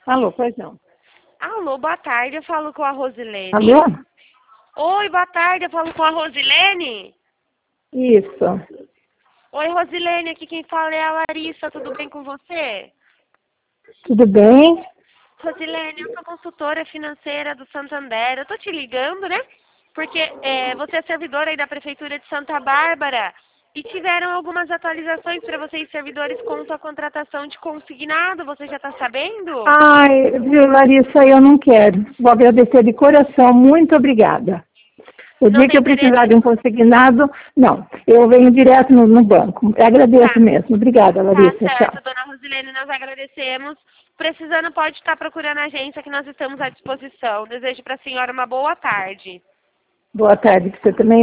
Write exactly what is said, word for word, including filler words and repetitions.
Alô, pois não. Alô, boa tarde, eu falo com a Rosilene. Alô? Oi, boa tarde, eu falo com a Rosilene. Isso. Oi, Rosilene, aqui quem fala é a Larissa, tudo bem com você? Tudo bem? Rosilene, eu sou consultora financeira do Santander, eu tô te ligando, né? Porque é, você é servidora aí da Prefeitura de Santa Bárbara e tiveram algumas atualizações para vocês, servidores, quanto à contratação de consignado, você já tá sabendo? Ai, viu, Larissa, eu não quero. Vou agradecer de coração, muito obrigada. O Não dia que tem eu precisar interesse? de um consignado, não, eu venho direto no, no banco. Agradeço Tá. mesmo. Obrigada, Tá Larissa. Tchau. certo, dona Rosilene, nós agradecemos. Precisando, pode estar procurando a agência que nós estamos à disposição. Desejo para a senhora uma boa tarde. Boa tarde para você também.